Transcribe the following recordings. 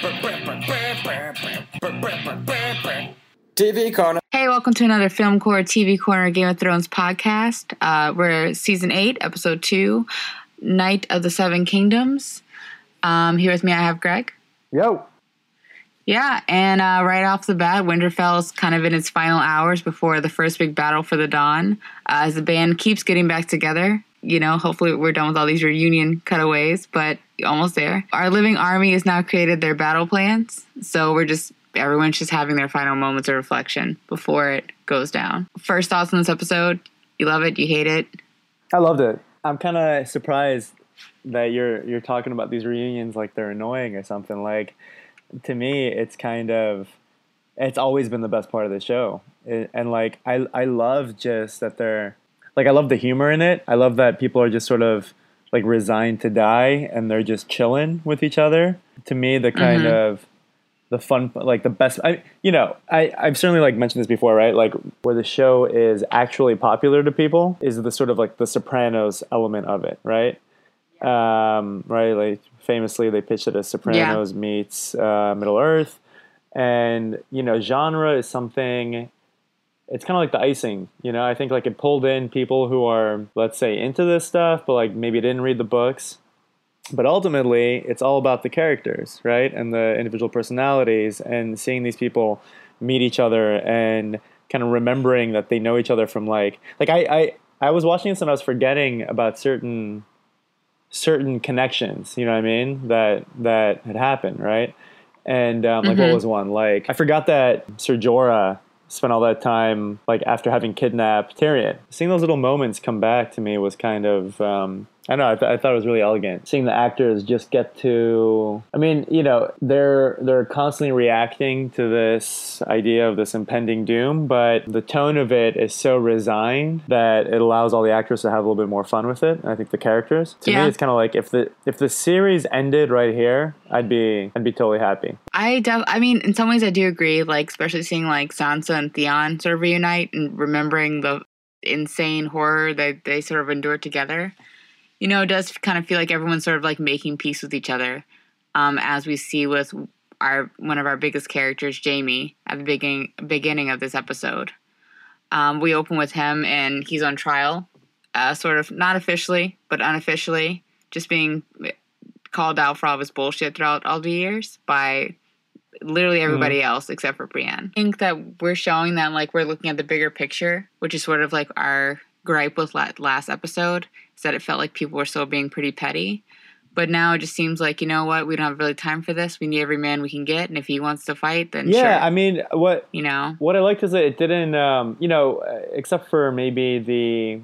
TV Corner. Hey, welcome to another Film Corps TV Corner Game of Thrones podcast. We're season 8, episode 2, Night of the Seven Kingdoms. Here with me, I have Greg. Yo. Yeah, and right off the bat, Winterfell is kind of in its final hours before the first big battle for the Dawn. As the band keeps getting back together, you know, hopefully we're done with all these reunion cutaways, but almost there. Our living army has now created their battle plans, so everyone's just having their final moments of reflection before it goes down. First thoughts on this episode? You love it? You hate it? I loved it. I'm kind of surprised that you're talking about these reunions like they're annoying or something. Like, to me, it's always been the best part of the show. And like, I love just that I love the humor in it. I love that people are just sort of like resigned to die and they're just chilling with each other. To me, the kind of the fun, like the best, I've certainly like mentioned this before, right? Like where the show is actually popular to people is the sort of like the Sopranos element of it, right? Right. Like famously they pitched it as Sopranos meets Middle Earth, and, genre is something, it's kind of like the icing, I think like it pulled in people who are, let's say, into this stuff, but like maybe didn't read the books. But ultimately, it's all about the characters, right? And the individual personalities, and seeing these people meet each other and kind of remembering that they know each other from like I was watching this and I was forgetting about certain connections, you know what I mean? That had happened, right? And like what was one? Like I forgot that Ser Jorah spent all that time like after having kidnapped Tyrion. Seeing those little moments come back to me was kind of I don't know. I thought it was really elegant. Seeing the actors just get to, they're constantly reacting to this idea of this impending doom, but the tone of it is so resigned that it allows all the actors to have a little bit more fun with it. And I think the characters, to me, it's kind of like if the series ended right here, I'd be totally happy. I mean, in some ways I do agree, like especially seeing like Sansa and Theon sort of reunite and remembering the insane horror that they sort of endured together. It does kind of feel like everyone's sort of like making peace with each other, as we see with one of our biggest characters, Jaime, at the beginning of this episode. We open with him, and he's on trial, sort of not officially, but unofficially, just being called out for all of his bullshit throughout all the years by literally everybody else except for Brienne. I think that we're showing that like we're looking at the bigger picture, which is sort of like our gripe with last episode, is that it felt like people were still being pretty petty. But now it just seems like, you know what, we don't have really time for this. We need every man we can get, and if he wants to fight, then sure. Yeah, I mean, what I liked is that it didn't, except for maybe the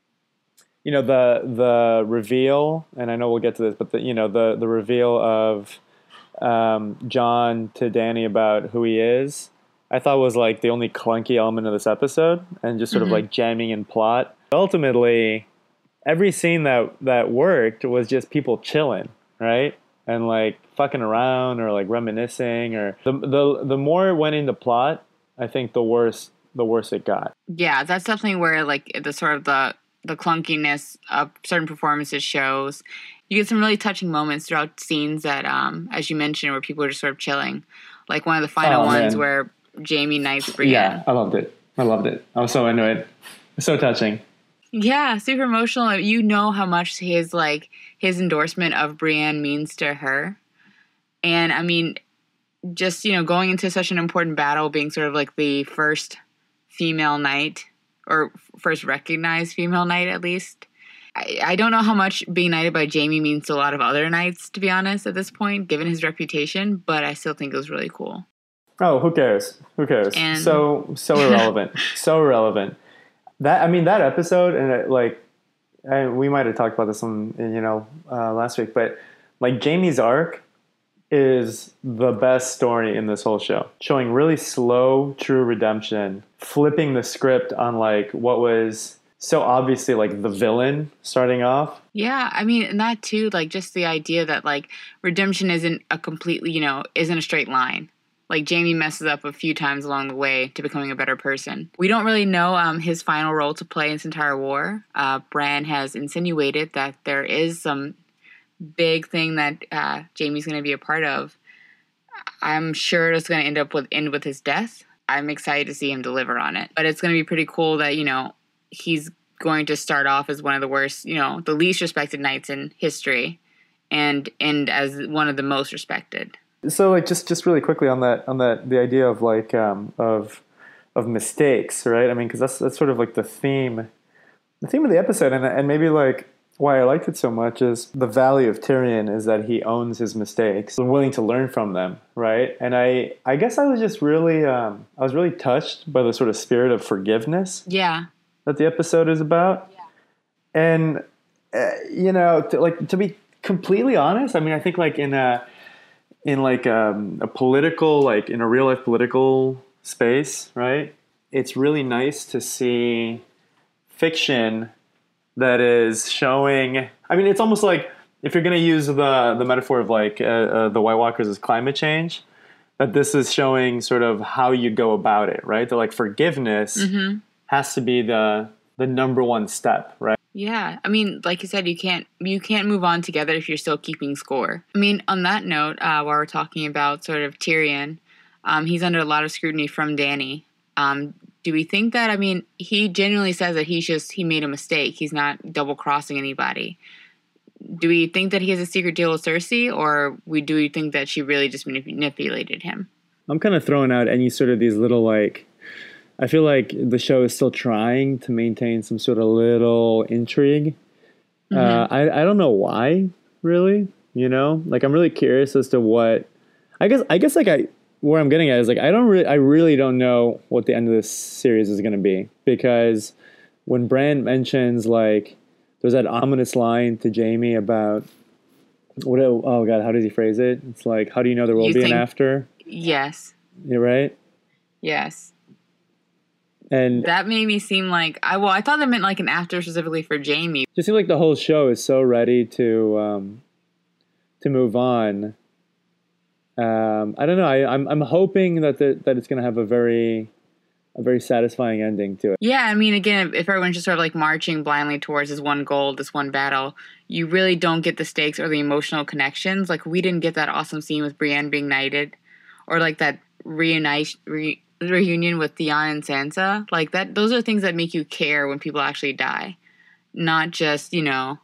reveal, and I know we'll get to this, but the reveal of Jon to Dany about who he is, I thought was like the only clunky element of this episode, and just sort of like jamming in plot. Ultimately, every scene that worked was just people chilling, right? And like fucking around or like reminiscing, or the more it went into plot, I think the worse it got. Yeah, that's definitely where like the sort of the clunkiness of certain performances shows. You get some really touching moments throughout scenes that, as you mentioned, where people are just sort of chilling. Like one of the final ones where Jaime knights Brienne. Yeah, I loved it. I was so into it. So touching. Yeah, super emotional. You know how much his endorsement of Brienne means to her. And I mean, just, going into such an important battle, being sort of like the first female knight, or first recognized female knight at least. I don't know how much being knighted by Jaime means to a lot of other knights, to be honest, at this point, given his reputation, but I still think it was really cool. Oh, who cares? And so irrelevant. So irrelevant. That episode, and we might have talked about this one, last week, but like Jaime's arc is the best story in this whole show. Showing really slow, true redemption, flipping the script on like what was so obviously like the villain starting off. Yeah, I mean, and that too, like just the idea that like redemption isn't a completely, isn't a straight line. Like Jaime messes up a few times along the way to becoming a better person. We don't really know his final role to play in this entire war. Bran has insinuated that there is some big thing that Jaime's going to be a part of. I'm sure it's going to end with his death. I'm excited to see him deliver on it. But it's going to be pretty cool that, he's going to start off as one of the worst, the least respected knights in history and end as one of the most respected. So like just really quickly on that the idea of like of mistakes, right? I mean, because that's sort of like the theme of the episode, and maybe like why I liked it so much is the value of Tyrion is that he owns his mistakes and willing to learn from them, right? And I guess I was just really I was really touched by the sort of spirit of forgiveness. Yeah. That the episode is about. Yeah. And to be completely honest, I mean, I think like in a political, like in a real life political space, right? It's really nice to see fiction that is showing. I mean, it's almost like if you're going to use the metaphor of like the White Walkers as climate change, that this is showing sort of how you go about it, right? That like forgiveness has to be the number one step, right? Yeah, I mean, like you said, you can't move on together if you're still keeping score. I mean, on that note, while we're talking about sort of Tyrion, he's under a lot of scrutiny from Dany. Do we think that? I mean, he genuinely says that he made a mistake. He's not double crossing anybody. Do we think that he has a secret deal with Cersei, or do we think that she really just manipulated him? I'm kind of throwing out any sort of these little like. I feel like the show is still trying to maintain some sort of little intrigue. I don't know why, really. Like I'm really curious as to what. I guess like where I'm getting at is like I really don't know what the end of this series is going to be, because when Bran mentions like there's that ominous line to Jaime about what? Oh God, how does he phrase it? It's like, how do you know there will be an after? Yes. You're right. Yes. And that made me seem like I thought that meant like an after specifically for Jaime. Just seemed like the whole show is so ready to move on. I don't know. I'm hoping that it's going to have a very satisfying ending to it. Yeah, I mean, again, if everyone's just sort of like marching blindly towards this one goal, this one battle, you really don't get the stakes or the emotional connections. Like we didn't get that awesome scene with Brienne being knighted, or like that reunion with Theon and Sansa. Like that, those are things that make you care when people actually die, not just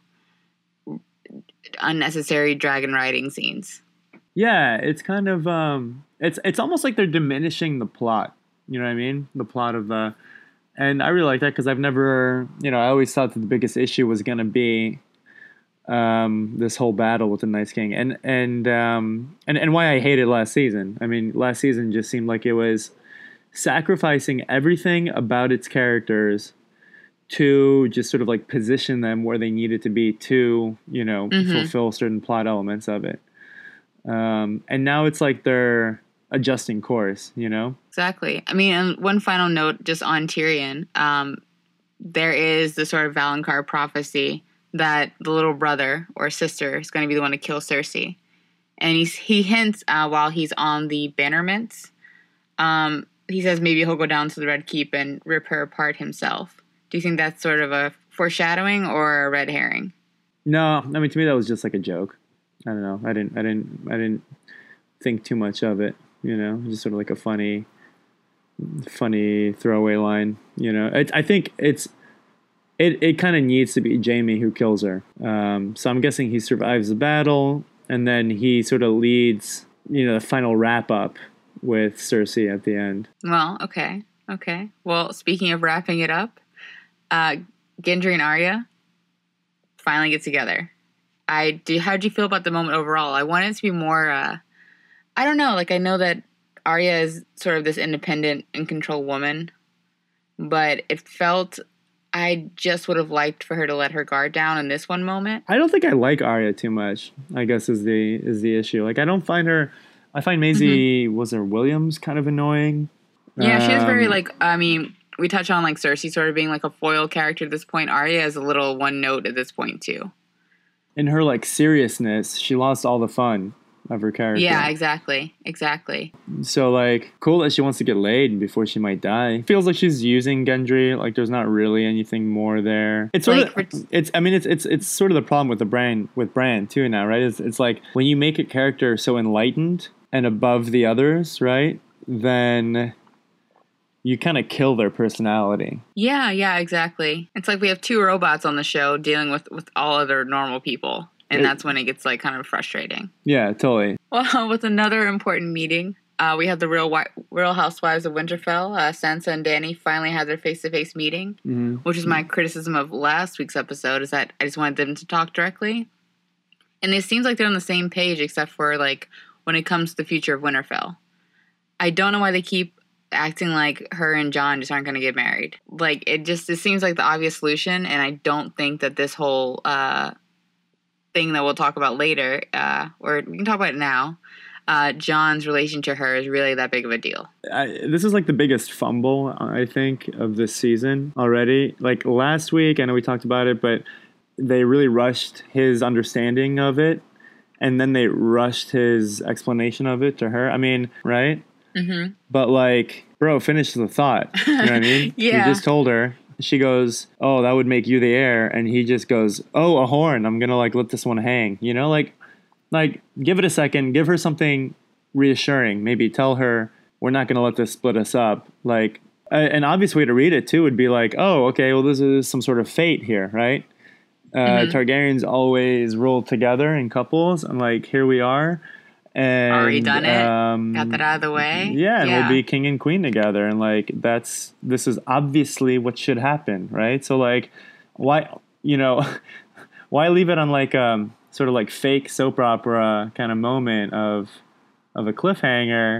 unnecessary dragon riding scenes. Yeah, it's kind of it's almost like they're diminishing the plot. You know what I mean? The plot of the, and I really like that because I've never, I always thought that the biggest issue was going to be this whole battle with the Night's King, and why I hated last season. I mean, last season just seemed like it was sacrificing everything about its characters to just sort of like position them where they needed to be to, fulfill certain plot elements of it. And now it's like they're adjusting course, Exactly. I mean, and one final note just on Tyrion. There is the sort of Valonqar prophecy that the little brother or sister is going to be the one to kill Cersei. And he hints while he's on the bannerments. He says maybe he'll go down to the Red Keep and rip her apart himself. Do you think that's sort of a foreshadowing or a red herring? No, I mean, to me that was just like a joke. I don't know. I didn't think too much of it. Just sort of like a funny throwaway line. I think it kind of needs to be Jaime who kills her. So I'm guessing he survives the battle, and then he sort of leads, the final wrap up with Cersei at the end. Well, okay. Well, speaking of wrapping it up, Gendry and Arya finally get together. How'd you feel about the moment overall? I wanted it to be more, I don't know, like I know that Arya is sort of this independent and control woman, but it felt, I just would have liked for her to let her guard down in this one moment. I don't think I like Arya too much, I guess is the issue. Like I find Maisie Williams kind of annoying. Yeah, she is very like, I mean, we touch on like Cersei sort of being like a foil character at this point. Arya is a little one note at this point too. In her like seriousness, she lost all the fun of her character. Yeah, exactly. So like, cool that she wants to get laid before she might die. Feels like she's using Gendry. Like there's not really anything more there. It's sort of, it's sort of the problem with Bran too now, right? It's like when you make a character so enlightened and above the others, right, then you kind of kill their personality. Yeah, exactly. It's like we have two robots on the show dealing with all other normal people. And that's when it gets like kind of frustrating. Yeah, totally. Well, with another important meeting, we have the Real Housewives of Winterfell. Sansa and Dany finally had their face-to-face meeting, which is my criticism of last week's episode, is that I just wanted them to talk directly. And it seems like they're on the same page, except for like when it comes to the future of Winterfell. I don't know why they keep acting like her and Jon just aren't going to get married. Like, it seems like the obvious solution, and I don't think that this whole thing that we'll talk about later, or we can talk about it now, Jon's relation to her is really that big of a deal. This is like the biggest fumble, I think, of this season already. Like last week, I know we talked about it, but they really rushed his understanding of it, and then they rushed his explanation of it to her. I mean, right? Mm-hmm. But like, bro, finish the thought. You know what I mean? Yeah. He just told her. She goes, oh, that would make you the heir. And he just goes, oh, a horn. I'm going to like let this one hang. You know, like give it a second. Give her something reassuring. Maybe tell her we're not going to let this split us up. Like, an obvious way to read it too would be like, oh, okay, well, this is some sort of fate here, right? Targaryens always rule together in couples. And like, here we are. And, already done it. Got that out of the way. Yeah, and we'll be king and queen together, and like this is obviously what should happen, right? So like, why why leave it on like sort of like fake soap opera kind of moment of a cliffhanger?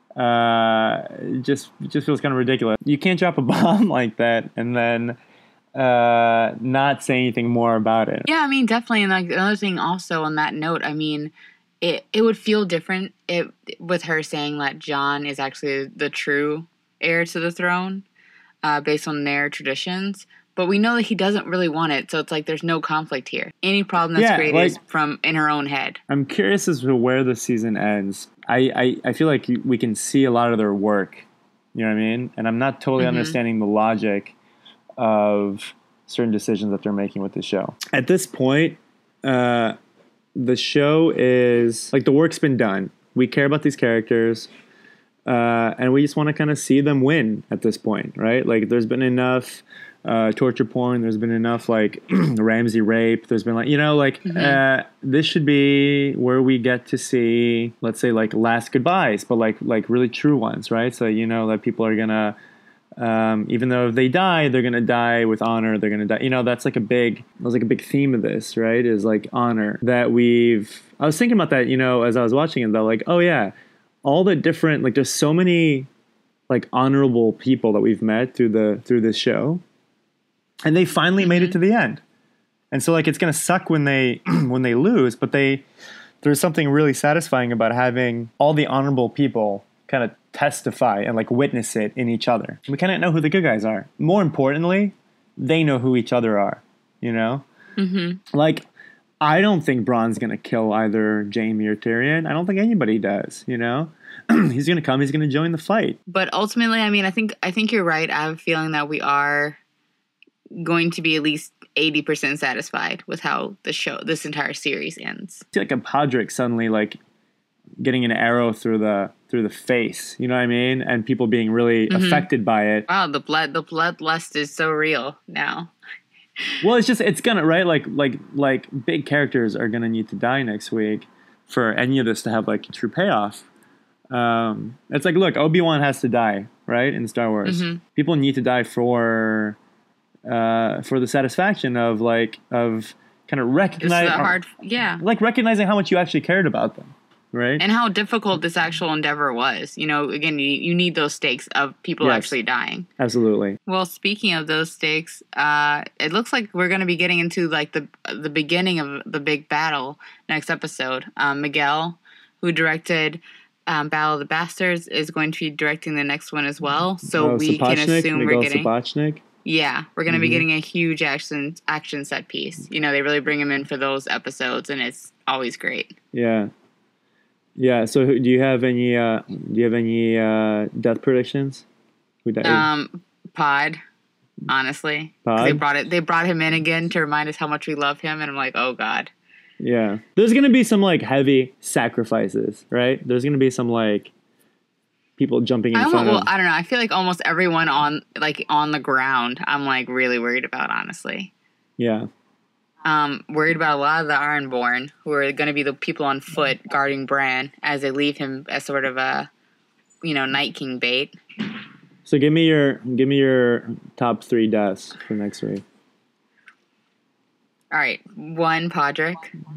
Just feels kind of ridiculous. You can't drop a bomb like that and then not say anything more about it. Yeah, I mean, definitely. And like another thing, also on that note, I mean, it would feel different with her saying that Jon is actually the true heir to the throne, based on their traditions. But we know that he doesn't really want it, so it's like there's no conflict here. Any problem that's created is from in her own head. I'm curious as to where the season ends. I feel like we can see a lot of their work. You know what I mean? And I'm not totally understanding the logic of certain decisions that they're making with the show. At this point, the show is like the work's been done. We care about these characters, and we just want to kind of see them win at this point, right? Like there's been enough torture porn. There's been enough like Ramsay rape. There's been like, you know, like this should be where we get to see, let's say, like last goodbyes, but like really true ones, right? So you know that people are gonna. Even though if they die, they're gonna die with honor. They're gonna die. You know, that's like a big theme of this, right? Is like honor that I was thinking about that, you know, as I was watching it, though, like, oh yeah, all the different, like, there's so many like honorable people that we've met through this show, and they finally made it to the end. And so like, it's gonna suck when they lose, but there's something really satisfying about having all the honorable people kind of testify and like witness it in each other. We kind of know who the good guys are. More importantly, they know who each other are, you know? Like, I don't think Bronn's going to kill either Jaime or Tyrion. I don't think anybody does, you know? He's going to join the fight. But ultimately, I mean, I think you're right. I have a feeling that we are going to be at least 80% satisfied with how this entire series ends. It's like a Podrick suddenly like getting an arrow through the face, you know what I mean? And people being really affected by it. Wow, the bloodlust is so real now. Well, it's gonna, right? Like big characters are gonna need to die next week for any of this to have like a true payoff. It's like, look, Obi-Wan has to die, right? In Star Wars. People need to die for the satisfaction of kind of recognizing how much you actually cared about them. Right. And how difficult this actual endeavor was. You know, again, you need those stakes of people actually dying. Absolutely. Well, speaking of those stakes, it looks like we're going to be getting into like the beginning of the big battle next episode. Miguel, who directed Battle of the Bastards, is going to be directing the next one as well. So we can assume Miguel we're getting Sapochnik. Yeah, we're going to be getting a huge action set piece. You know, they really bring him in for those episodes, and it's always great. Yeah. Yeah. So, do you have any death predictions? Pod, honestly. Pod? They brought him in again to remind us how much we love him, and I'm like, oh god. Yeah. There's going to be some like heavy sacrifices, right? There's going to be some like people jumping in front of. I don't know. I feel like almost everyone on the ground, I'm like really worried about, honestly. Yeah. Worried about a lot of the Ironborn, who are going to be the people on foot guarding Bran as they leave him as sort of a, Night King bait. So give me your top 3 deaths for next week. All right. 1, Podrick.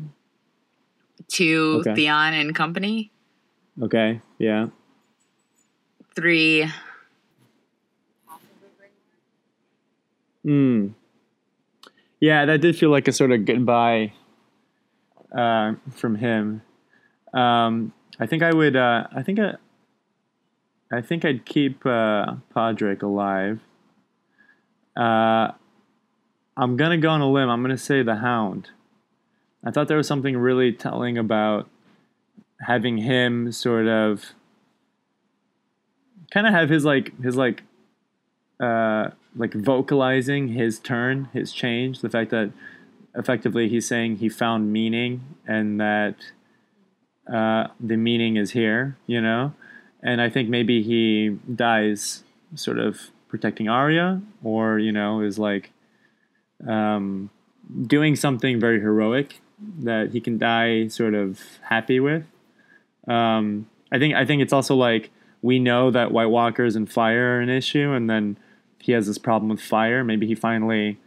2, Okay. Theon and company. Okay. Yeah. 3. Yeah, that did feel like a sort of goodbye from him. I think I would. I think I'd keep Podrick alive. I'm gonna go on a limb. I'm gonna say the Hound. I thought there was something really telling about having him sort of kind of have his vocalizing his turn, his change, the fact that effectively he's saying he found meaning and that the meaning is here, and I think maybe he dies sort of protecting Arya, or is like doing something very heroic that he can die sort of happy with. I think it's also like, we know that White Walkers and fire are an issue, and then he has this problem with fire. Maybe he finally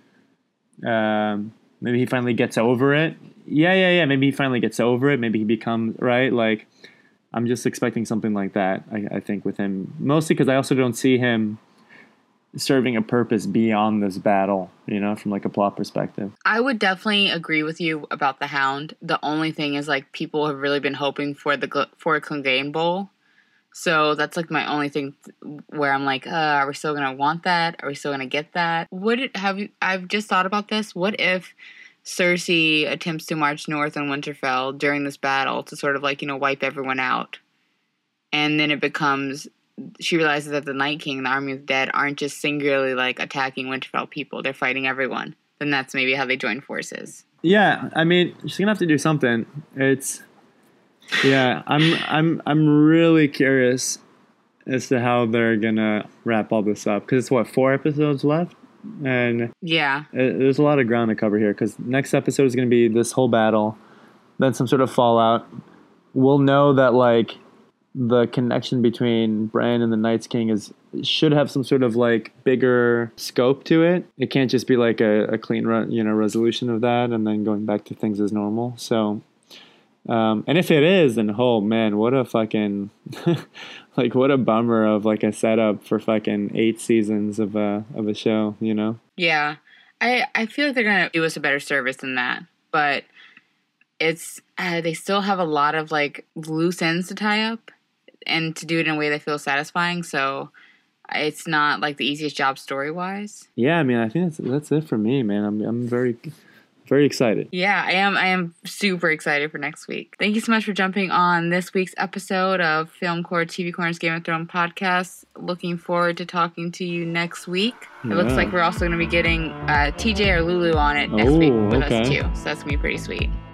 gets over it. Yeah. Maybe he finally gets over it. Maybe he becomes, right. Like, I'm just expecting something like that. I think with him, mostly because I also don't see him serving a purpose beyond this battle, from like a plot perspective. I would definitely agree with you about the Hound. The only thing is, like, people have really been hoping for a Clegane Bowl. So that's like my only thing where I'm like, are we still gonna want that? Are we still gonna get that? I've just thought about this. What if Cersei attempts to march north on Winterfell during this battle to sort of like, wipe everyone out, and then it becomes, she realizes that the Night King and the Army of the Dead aren't just singularly like attacking Winterfell people; they're fighting everyone. Then that's maybe how they join forces. Yeah, I mean, she's gonna have to do something. Yeah, I'm really curious as to how they're gonna wrap all this up, because it's 4 episodes left, and yeah, there's a lot of ground to cover here. Because next episode is gonna be this whole battle, then some sort of fallout. We'll know that like the connection between Bran and the Night's King should have some sort of like bigger scope to it. It can't just be like a clean resolution of that and then going back to things as normal. So. And if it is, then oh man, what a fucking like what a bummer of like a setup for fucking 8 seasons of a show, Yeah, I feel like they're gonna do us a better service than that, but it's they still have a lot of like loose ends to tie up, and to do it in a way that feels satisfying. So it's not like the easiest job story wise. Yeah, I mean, I think that's it for me, man. I'm very excited. Yeah, I am super excited for next week. Thank you so much for jumping on this week's episode of Film Corps TV Corner's Game of Thrones podcast. Looking forward to talking to you next week. It looks like we're also going to be getting TJ or Lulu on it next week with us too. So that's going to be pretty sweet.